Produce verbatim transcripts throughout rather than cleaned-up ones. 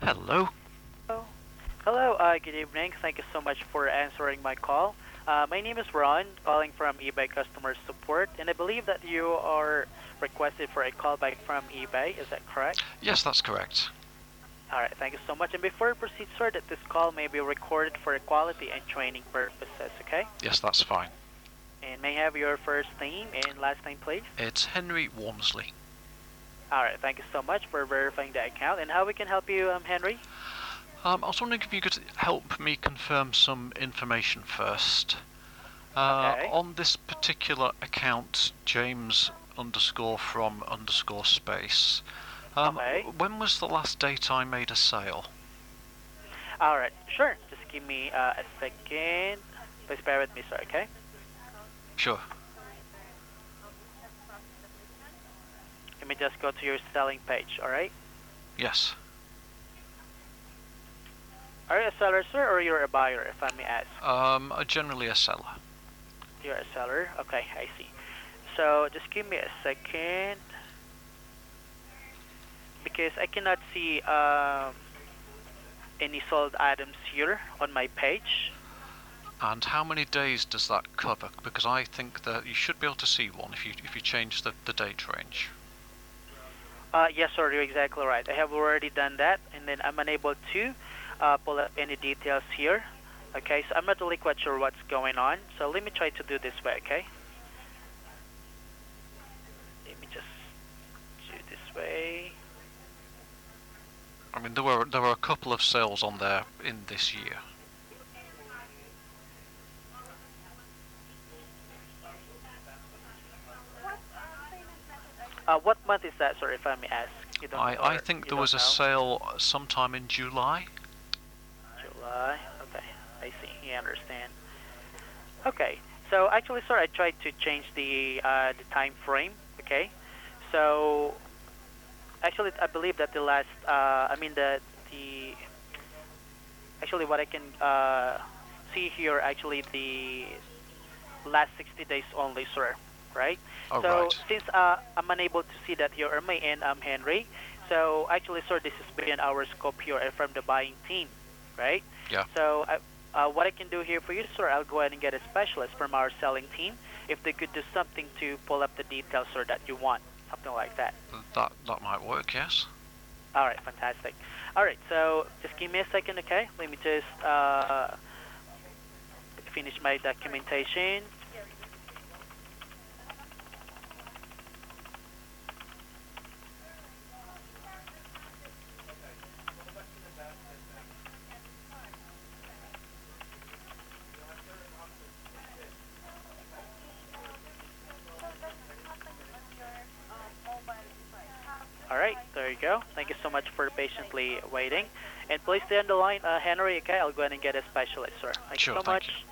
Hello. Hello. Hello, uh, good evening. Thank you so much for answering my call. Uh, my name is Ron, calling from eBay customer support, and I believe that you are requested for a callback from eBay. Is that correct? Yes, that's correct. All right, thank you so much. And before we proceed, sir, that this call may be recorded for quality and training purposes, okay? Yes, that's fine. And may I have your first name and last name, please? It's Henry Walmsley. All right, thank you so much for verifying the account. And how we can help you, um, Henry? Um, I was wondering if you could help me confirm some information first. Uh, Okay. on this particular account, James underscore from underscore space, um, Okay. when was the last date I made a sale? All right, sure. Just give me uh, a second. Please bear with me, sir, okay? Sure. Let me just go to your selling page, all right? Yes. Are you a seller, sir, or you're a buyer, if I may ask? Um, uh, generally a seller. You're a seller? Okay, I see. So just give me a second. Because I cannot see um, any sold items here on my page. And how many days does that cover? Because I think that you should be able to see one if you if you change the, the date range. Uh, yes, sir, you're exactly right. I have already done that, and then I'm unable to uh, pull up any details here. Okay, so I'm not really quite sure what's going on. So let me try to do this way, okay? Let me just do this way. I mean, there were there were a couple of sales on there in this year. Uh, what month is that, sir, if I may ask? You don't, I, I think you there don't was a know? sale sometime in July. July. Okay, I see. You understand. Okay, so actually, sir, I tried to change the uh, the time frame. Okay, so actually, I believe that the last, uh, I mean the the actually what I can uh, see here, actually the last sixty days only, sir. Right. Oh, So right. since uh, I'm unable to see that here on my end, I'm Henry. So actually, sir, this is beyond our scope here and from the buying team, right? Yeah. So I, uh, what I can do here for you, sir, I'll go ahead and get a specialist from our selling team if they could do something to pull up the details, sir, that you want, something like that. That that might work. Yes. All right, fantastic. All right, so just give me a second, okay? Let me just uh, finish my documentation. All right, there you go. Thank you so much for patiently waiting. And please stay on the line, uh, Henry, okay? I'll go ahead and get a specialist, sir. Thank Sure. you so Thank much. you.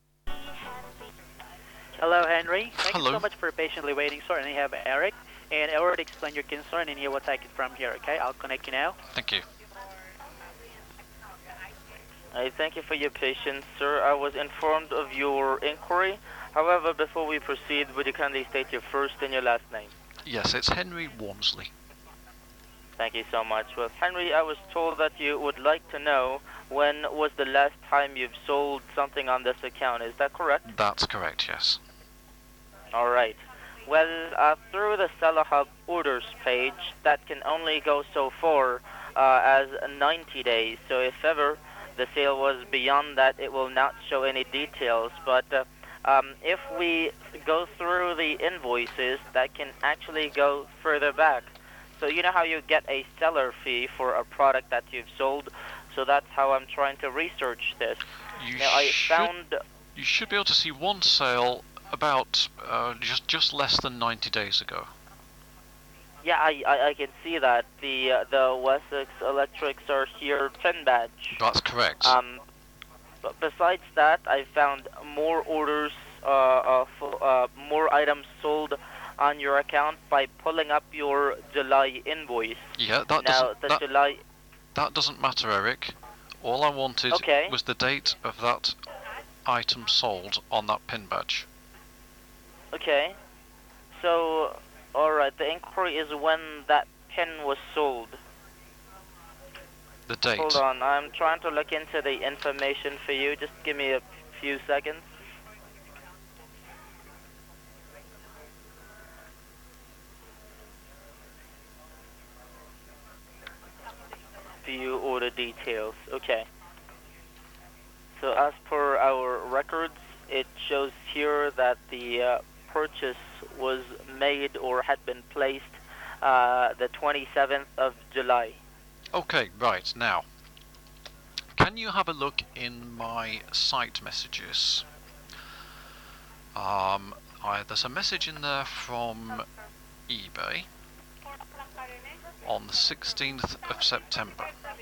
Hello, Henry. Thank you Hello. so much for patiently waiting, sir. And I have Eric. And I already explained your concern, and he will take it from here, okay? I'll connect you now. Thank you. I thank you for your patience, sir. I was informed of your inquiry. However, before we proceed, would you kindly state your first and your last name? Yes, it's Henry Walmsley. Thank you so much. Well, Henry, I was told that you would like to know when was the last time you've sold something on this account. Is that correct? That's correct. Yes. All right. Well, uh, through the Seller Hub orders page, that can only go so far uh, as ninety days. So if ever the sale was beyond that, it will not show any details. But uh, um, if we go through the invoices, that can actually go further back. So you know how you get a seller fee for a product that you've sold? So that's how I'm trying to research this. You Now, I should found... you should be able to see one sale about uh, just just less than ninety days ago. Yeah, I, I, I can see that. The uh, the Wessex Electrics are here ten badge. That's correct. Um, but besides that, I found more orders, uh, of, uh, more items sold on your account by pulling up your July invoice. Yeah, that Now, doesn't the that, July... that doesn't matter, Eric. All I wanted Okay. was the date of that item sold on that pin badge. Okay. So, alright, the inquiry is when that pen was sold. The date. Hold on, I'm trying to look into the information for you. Just give me a few seconds. View order details. Okay. So as per our records, it shows here that the uh, purchase was made or had been placed uh, the twenty-seventh of July. Okay, right, now. Can you have a look in my site messages? Um, I, there's a message in there from eBay on the sixteenth of September.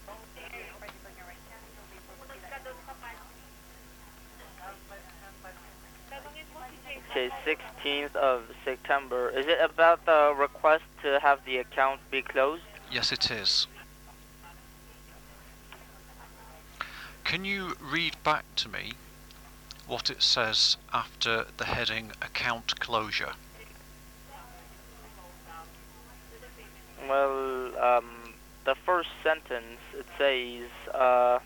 Okay, sixteenth of September. Is it about the request to have the account be closed? Yes, it is. Can you read back to me what it says after the heading account closure? Well, um, the first sentence, it says, uh,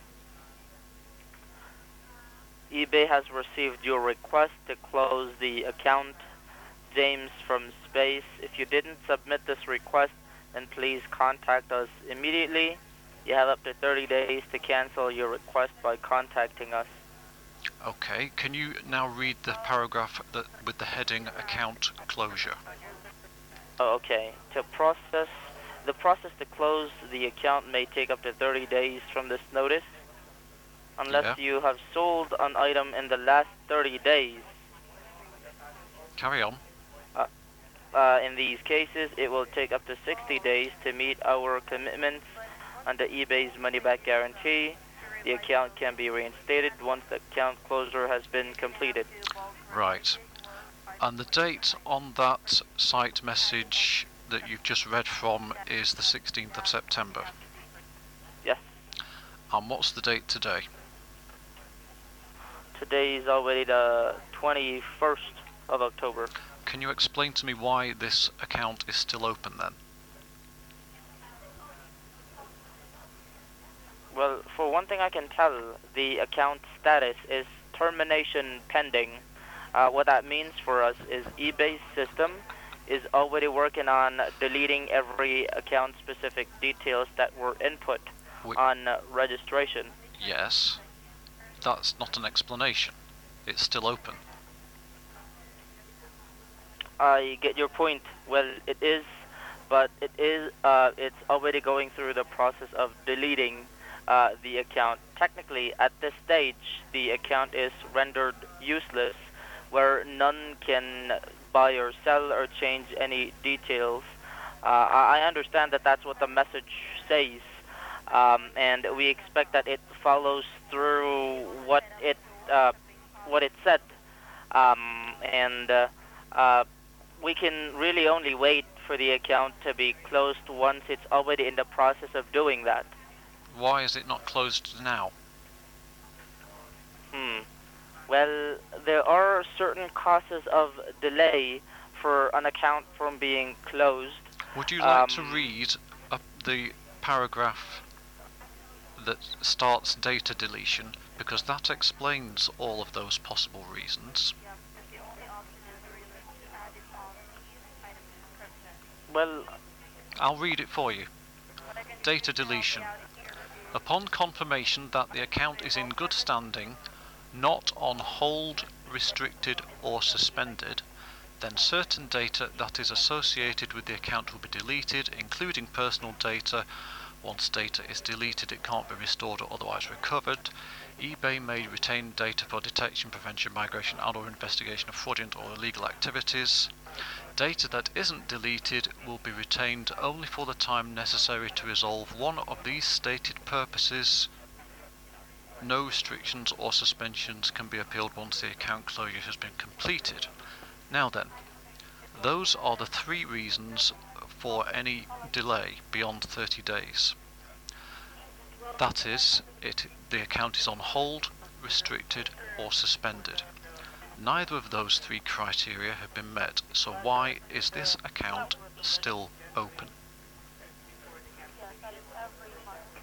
eBay has received your request to close the account, James from Space. If you didn't submit this request, then please contact us immediately. You have up to thirty days to cancel your request by contacting us. Okay, can you now read the paragraph that with the heading account closure? Oh, okay. To process, the process to close the account may take up to thirty days from this notice. Unless Yeah. you have sold an item in the last thirty days. Carry on. Uh, in these cases, it will take up to sixty days to meet our commitments under eBay's money-back guarantee. The account can be reinstated once the account closure has been completed. Right. And the date on that site message that you've just read from is the sixteenth of September. Yes. And what's the date today? Today is already the twenty-first of October. Can you explain to me why this account is still open then? Well, for one thing I can tell, the account status is termination pending. Uh, what that means for us is eBay's system is already working on deleting every account-specific details that were input Wait. on uh, registration. Yes. That's not an explanation. It's still open. I get your point. Well, it is, but it is. Uh, it's already going through the process of deleting uh, the account. Technically, at this stage, the account is rendered useless, where none can buy or sell or change any details. Uh, I understand that that's what the message says, um, and we expect that it follows through what it uh, what it said, um, and. Uh, uh, We can really only wait for the account to be closed once it's already in the process of doing that. Why is it not closed now? Hmm. Well, there are certain causes of delay for an account from being closed. Would you like Um, to read up the paragraph that starts data deletion? Because that explains all of those possible reasons. Well, I'll read it for you. Data deletion. Upon confirmation that the account is in good standing, not on hold, restricted or suspended, then certain data that is associated with the account will be deleted, including personal data. Once data is deleted, it can't be restored or otherwise recovered. eBay may retain data for detection, prevention, migration and or investigation of fraudulent or illegal activities. Data that isn't deleted will be retained only for the time necessary to resolve one of these stated purposes. No restrictions or suspensions can be appealed once the account closure has been completed. Now then, those are the three reasons for any delay beyond thirty days. That is, it, the account is on hold, restricted or suspended. Neither of those three criteria have been met, so why is this account still open?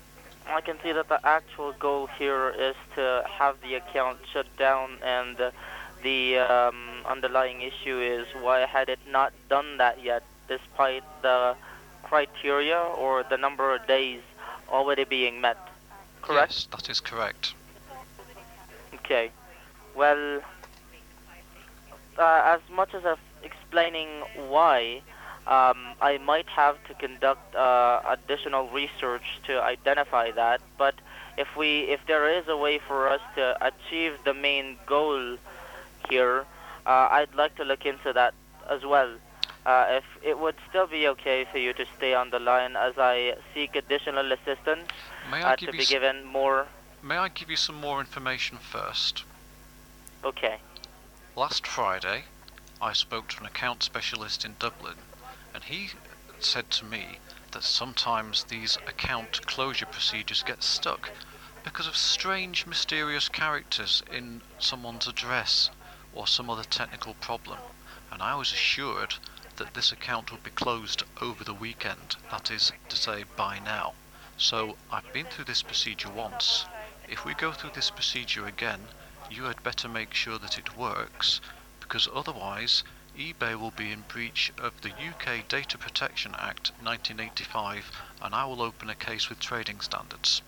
I can see that the actual goal here is to have the account shut down, and uh, the um, underlying issue is why had it not done that yet, despite the criteria or the number of days already being met. Correct? Yes, that is correct. Okay. Well, uh, as much as I'm explaining why, um, I might have to conduct uh, additional research to identify that. But if we, if there is a way for us to achieve the main goal here, uh, I'd like to look into that as well. Uh, if it would still be okay for you to stay on the line as I seek additional assistance May I uh, give to you be s- given more. May I give you some more information first? Okay. Last Friday, I spoke to an account specialist in Dublin, and he said to me that sometimes these account closure procedures get stuck because of strange, mysterious characters in someone's address or some other technical problem, and I was assured that this account would be closed over the weekend, that is to say by now. So I've been through this procedure once. If we go through this procedure again, you had better make sure that it works, because otherwise eBay will be in breach of the U K Data Protection Act nineteen eighty-five, and I will open a case with trading standards.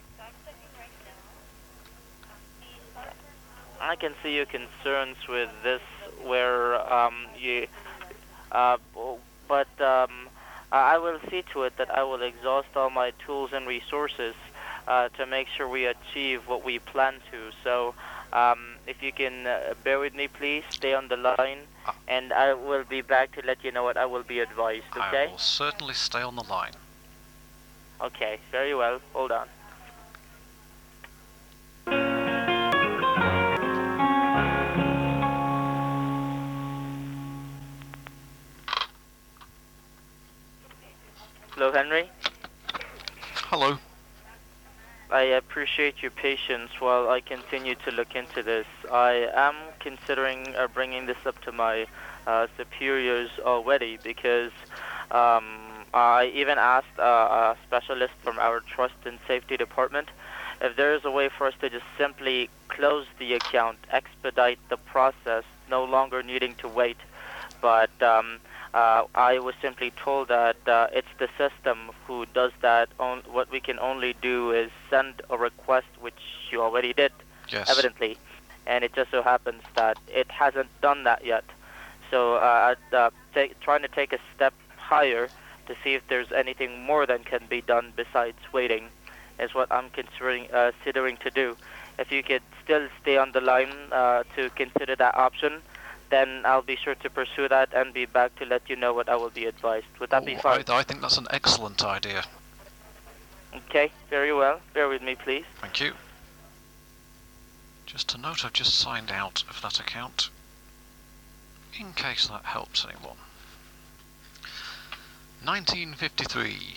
I can see your concerns with this, where um, you, uh, but um, I will see to it that I will exhaust all my tools and resources uh, to make sure we achieve what we plan to. So, um, if you can uh, bear with me, please stay on the line, and I will be back to let you know what I will be advised. Okay? I will certainly stay on the line. Okay. Very well. Hold on. Hello, Henry. Hello. I appreciate your patience while I continue to look into this. I am considering uh, bringing this up to my uh, superiors already, because um, I even asked uh, a specialist from our trust and safety department if there is a way for us to just simply close the account, expedite the process, no longer needing to wait. But um, uh, I was simply told that uh, it's the system who does that. On, what we can only do is send a request, which you already did, Yes. evidently. And it just so happens that it hasn't done that yet. So uh, I'd, uh, take, trying to take a step higher to see if there's anything more that can be done besides waiting is what I'm considering, uh, considering to do. If you could still stay on the line uh, to consider that option, then I'll be sure to pursue that and be back to let you know what I will be advised. Would that be Oh, fine? I, I think that's an excellent idea. Okay, very well. Bear with me, please. Thank you. Just a note, I've just signed out of that account, in case that helps anyone. nineteen fifty-three.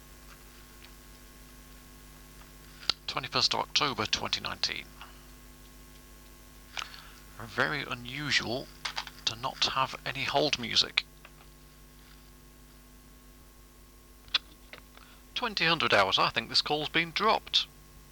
twenty-first of October twenty nineteen. Very unusual to not have any hold music. twenty hundred hours, I think this call's been dropped.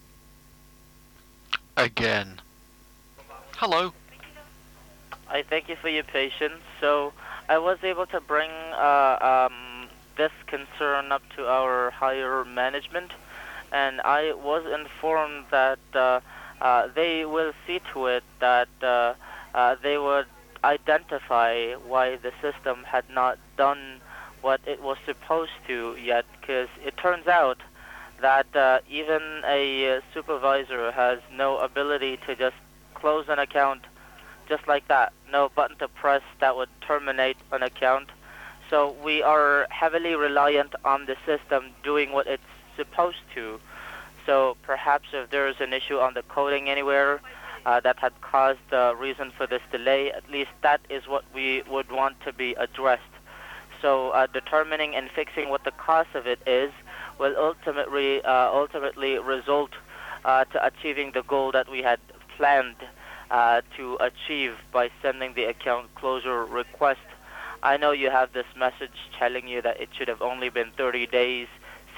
Again. Hello. I thank you for your patience. So I was able to bring uh, um, this concern up to our higher management, and I was informed that uh, uh, they will see to it that uh, uh, they would identify why the system had not done what it was supposed to yet, because it turns out that uh, even a uh, supervisor has no ability to just close an account just like that. No button to press that would terminate an account. So we are heavily reliant on the system doing what it's supposed to. So perhaps if there is an issue on the coding anywhere uh, that had caused the reason for this delay, at least that is what we would want to be addressed. So uh, determining and fixing what the cause of it is will ultimately uh, ultimately result uh, to achieving the goal that we had planned uh, to achieve by sending the account closure request. I know you have this message telling you that it should have only been thirty days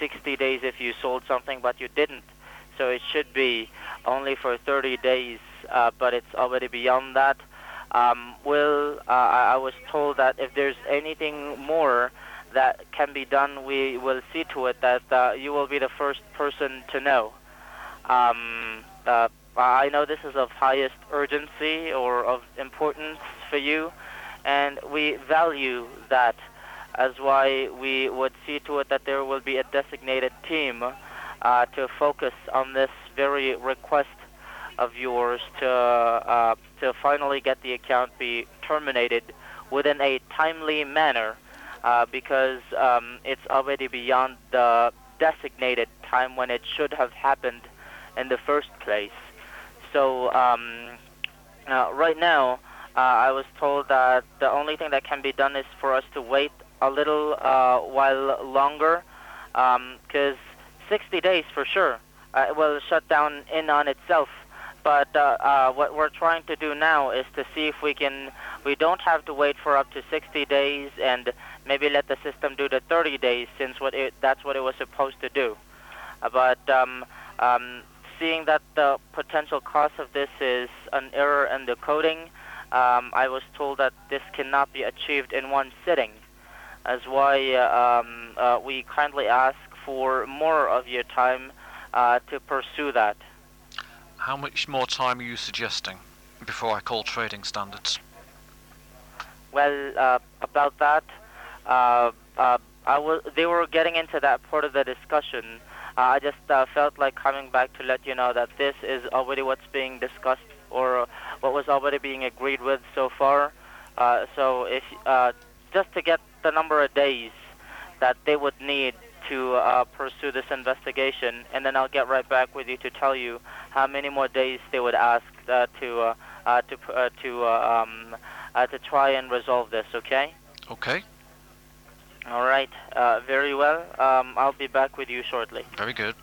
sixty days if you sold something, but you didn't. So it should be only for thirty days, uh, but it's already beyond that. Um, will uh, I I was told that if there's anything more that can be done, we will see to it that uh, you will be the first person to know. Um, uh, I know this is of highest urgency or of importance for you, and we value that. As why we would see to it that there will be a designated team uh, to focus on this very request of yours to uh, to finally get the account be terminated within a timely manner, uh, because um, it's already beyond the designated time when it should have happened in the first place. So um, uh, right now, uh, I was told that the only thing that can be done is for us to wait a little uh, while longer, because um, sixty days for sure uh, it will shut down in on itself. But uh, uh, what we're trying to do now is to see if we can, we don't have to wait for up to sixty days and maybe let the system do the thirty days, since what it, that's what it was supposed to do. Uh, but um, um, seeing that the potential cost of this is an error in the coding, um, I was told that this cannot be achieved in one sitting. As why uh, um, uh, we kindly ask for more of your time uh, to pursue that. How much more time are you suggesting before I call trading standards? Well, uh, about that, uh, uh, I was, they were getting into that part of the discussion. Uh, I just uh, felt like coming back to let you know that this is already what's being discussed, or what was already being agreed with so far. Uh, so if uh, just to get the number of days that they would need to uh, pursue this investigation, and then I'll get right back with you to tell you how many more days they would ask uh, to uh, uh, to uh, to uh, um, uh, to try and resolve this. Okay. Okay. All right. Uh, very well. Um, I'll be back with you shortly. Very good.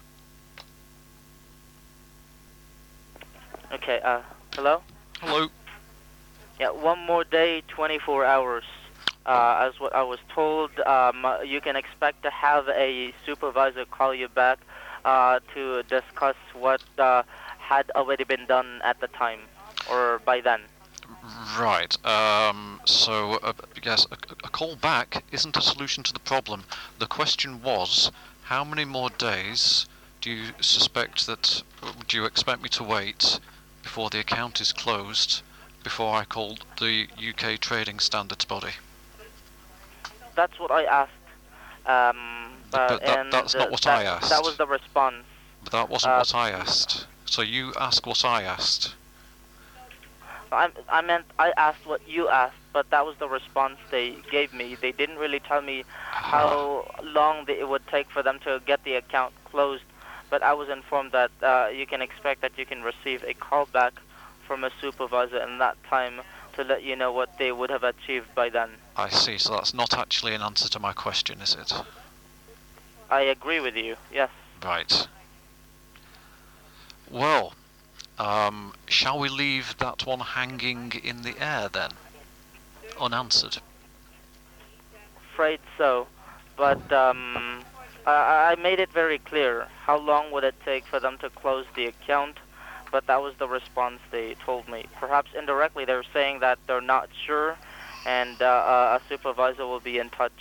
Okay. Uh, hello. Hello. Yeah. One more day, twenty-four hours. Uh, as what I was told, um, you can expect to have a supervisor call you back uh, to discuss what uh, had already been done at the time, or by then. Right. Um, so, uh, yes, a, a call back isn't a solution to the problem. The question was, how many more days do you suspect that, do you expect me to wait before the account is closed, before I call the U K Trading Standards body? That's what I asked. Um, uh, but that, and that's uh, not what that, I asked. That was the response. But that wasn't uh, what I asked. So you ask what I asked. I, I meant I asked what you asked, but that was the response they gave me. They didn't really tell me how long the, it would take for them to get the account closed, but I was informed that uh, you can expect that you can receive a call back from a supervisor in that time to let you know what they would have achieved by then. I see, so that's not actually an answer to my question, is it? I agree with you, yes. Right. Well, um, shall we leave that one hanging in the air then? Unanswered? Afraid so, but um, I, I made it very clear how long would it take for them to close the account, but that was the response they told me. Perhaps indirectly they're saying that they're not sure, and uh, a supervisor will be in touch.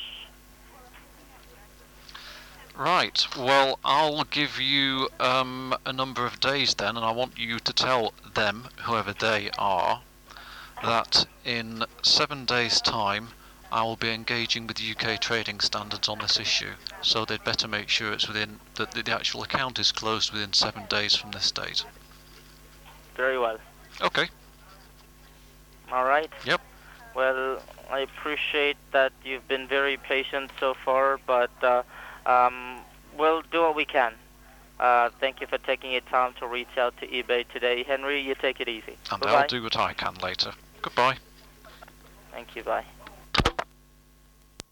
Right, well, I'll give you um, a number of days then, and I want you to tell them, whoever they are, that in seven days' time I will be engaging with U K Trading Standards on this issue, so they'd better make sure it's within, that the actual account is closed within seven days from this date. Very well. Okay. All right. Yep. Well, I appreciate that you've been very patient so far, but uh, um, we'll do what we can. Uh, thank you for taking your time to reach out to eBay today. Henry, you take it easy. And Bye-bye. I'll do what I can later. Goodbye. Thank you, bye.